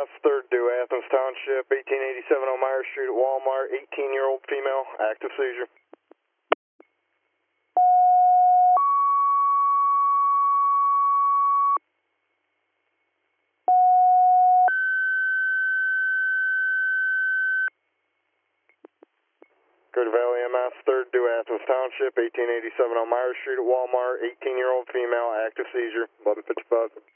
EMS, 3rd due Athens Township, 1887 Elmira Street at Walmart, 18-year-old female, active seizure. Greater Valley EMS, 3rd due Athens Township, 1887 Elmira Street at Walmart, 18-year-old female, active seizure, 11:55.